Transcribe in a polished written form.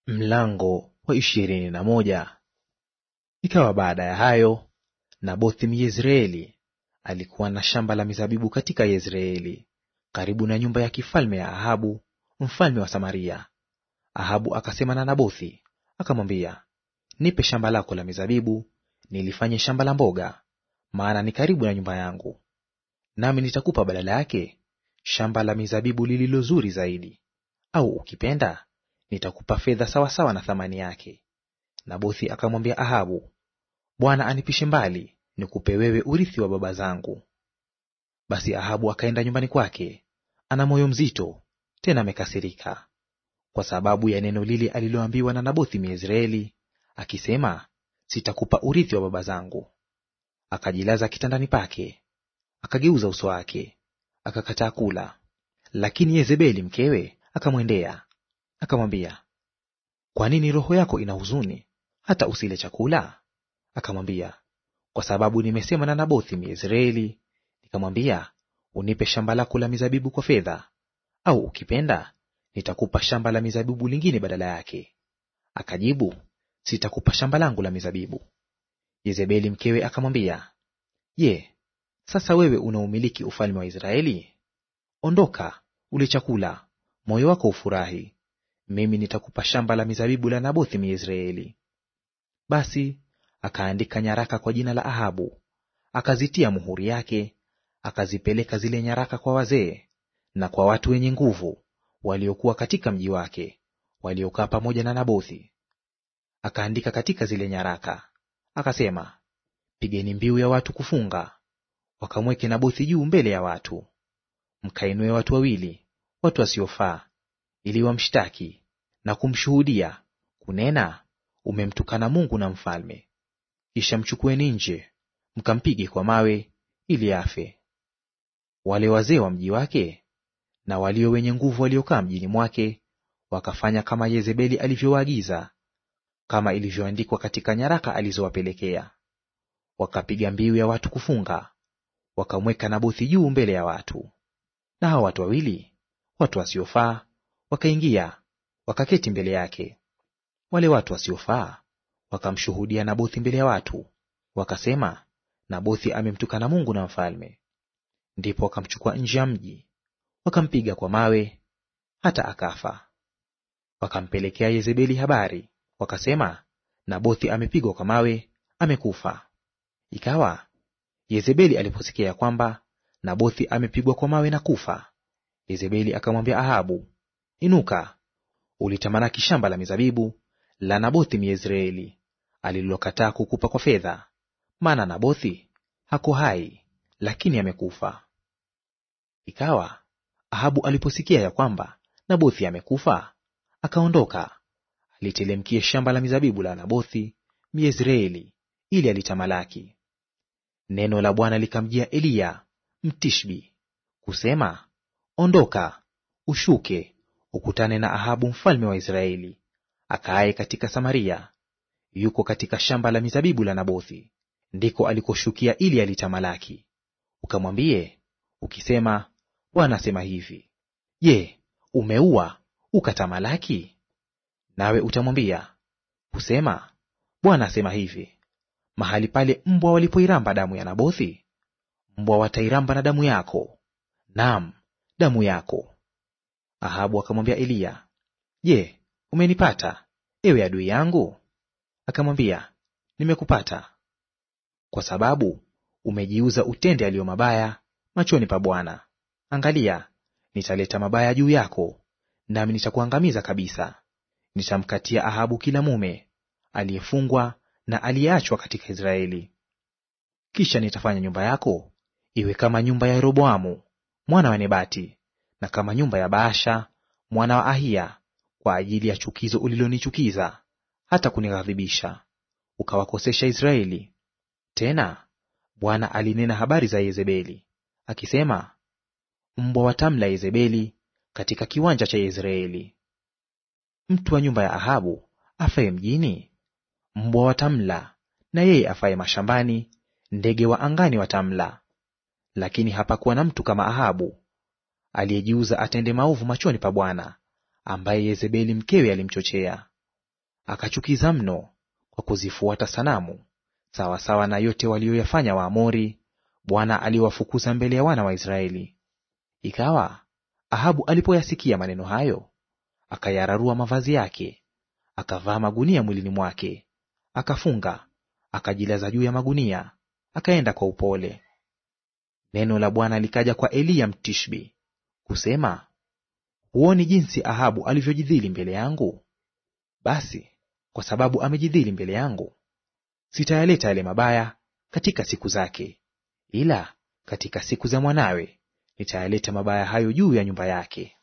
Mlango wa 21. Ikawa baada ya hayo, Nabothi Myezreeli alikuwa na shamba la mizabibu katika Yezreeli, karibu na nyumba ya kifalme ya Ahabu mfalme wa Samaria. Ahabu akasema na Nabothi akamwambia, nipe shamba lako la mizabibu nilifanye shamba la mboga, maana ni karibu na nyumba yangu. Nami nitakupa badala yake shamba la mizabibu lililo zuri zaidi, au ukipenda nitakupa fedha sawasawa na thamani yake. Nabothi akamwambia Ahabu, Bwana anipishe mbali, nikupe wewe urithi wa baba zangu. Basi Ahabu akaenda nyumbani kwake, ana moyo mzito, tena amekasirika, kwa sababu ya neno lile aliloambiwa na Nabothi Myezreeli, akisema, sitakupa urithi wa baba zangu. Akajilaza kitandani pake, akageuza uso wake, akakataa kula. Lakini Yezebeli mkewe akamwendea, akamwambia, kwa nini roho yako ina huzuni hata usile chakula? Akamwambia, kwa sababu nimesema na Nabothi Myezreeli, nikamwambia, unipe shamba lako la mizabibu kwa fedha, au ukipenda nitakupa shamba la mizabibu lingine badala yake. Akajibu, sitakupa shamba langu la mizabibu. Yezebeli mkewe akamwambia, Je, sasa wewe unaumiliki ufalme wa Israeli? Ondoka, ule chakula, moyo wako ufurahi. Mimi nitakupa shamba la mizabibu la Nabothi Myezreeli. Basi akaandika nyaraka kwa jina la Ahabu, akazitia muhuri yake, akazipeleka zile nyaraka kwa wazee na kwa watu wenye nguvu waliokuwa katika mji wake, waliokaa pamoja na Nabothi. Akaandika katika zile nyaraka, akasema, pigeni mbiu ya watu kufunga, wakamweke Nabothi juu mbele ya watu. Mkainue watu wawili, watu wasiofaa, ili wamshtaki na kumshuhudia, kunena, umemtukana Mungu na mfalme. Kisha mchukueni nje, mkampige kwa mawe ili afe. Wale wazee wa mji wake na walio wenye nguvu waliokaa mjini mwake wakafanya kama Yezebeli alivyowaagiza, kama ilivyoandikwa katika nyaraka alizowapelekea. Wakapiga mbiu ya watu kufunga, wakamweka Nabothi juu mbele ya watu. Na hao watu wawili, watu wasiofaa, wakaingia wakaketi mbele yake. Wale watu wasiofaa wakamshuhudia Nabothi mbele ya watu, wakasema, Nabothi amemtukana Mungu na mfalme. Ndipo wakamchukua nje ya mji, wakampiga kwa mawe hata akafa. Wakampelekea Yezebeli habari, wakasema, Nabothi amepigwa kwa mawe, amekufa. Ikawa Yezebeli aliposikia ya kwamba Nabothi amepigwa kwa mawe na kufa, Yezebeli akamwambia Ahabu, inuka, ulitamalaki shamba la mizabibu la Nabothi Myezreeli, alilokataa kukupa kwa fedha, maana Nabothi hako hai, lakini amekufa. Ikawa Ahabu aliposikia ya kwamba Nabothi amekufa, akaondoka, alitelemkie shamba la mizabibu la Nabothi Myezreeli, ili alitamalaki. Neno la Bwana likamjia Eliya Mtishbi kusema, ondoka, ushuke, ukutane na Ahabu mfalme wa Israeli, akaaye katika Samaria, yuko katika shamba la mizabibu la Nabothi, ndiko alikoshukia ili alitamalaki. Ukamwambie ukisema, Bwana asema hivi, Je, umeua ukatamalaki? Nawe utamwambia kusema, Bwana asema hivi, mahali pale mbwa walipoiramba damu ya Nabothi, mbwa watairamba na damu yako, naam, damu yako. Ahabu akamwambia Eliya, Je, umenipata, ewe adui yangu? Akamwambia, nimekupata, kwa sababu umejiuza utende aliyo mabaya machoni pa Bwana. Angalia, nitaleta mabaya juu yako, nami nitakuangamiza kabisa. Nitamkatia Ahabu kila mume aliyefungwa na aliyeachwa katika Israeli. Kisha nitafanya nyumba yako iwe kama nyumba ya Yeroboamu mwana wa Nebati, na kama nyumba ya Baasha mwana wa Ahia, kwa ajili ya chukizo ulilonichukiza hata kunighadhibisha, ukawakosesha Israeli. Tena Bwana alinena habari za Yezebeli akisema, mbwa watamla Yezebeli katika kiwanja cha Yezreeli. Mtu wa nyumba ya Ahabu afaye mjini, mbwa watamla, na yeye afaye mashambani, ndege wa angani watamla. Lakini hapakuwa na mtu kama Ahabu, aliyejiuza atende maovu machoni pa Bwana, ambaye Yezebeli mkewe alimchochea. akachukiza mno kwa kuzifuata sanamu, sawasawa na yote walioyafanya Waamori, Bwana aliwafukuza mbele ya wana wa Israeli. Ikawa Ahabu alipoyasikia maneno hayo, akayararua mavazi yake, akavaa magunia mwilini mwake, akafunga, akajilaza juu ya magunia, akaenda kwa upole. Neno la Bwana likaja kwa Eliya Mtishbi kusema, huoni jinsi Ahabu alivyojidhili mbele yangu? Basi kwa sababu amejidhili mbele yangu, sitayaleta yale mabaya katika siku zake, ila katika siku za mwanawe nitayaleta mabaya hayo juu ya nyumba yake.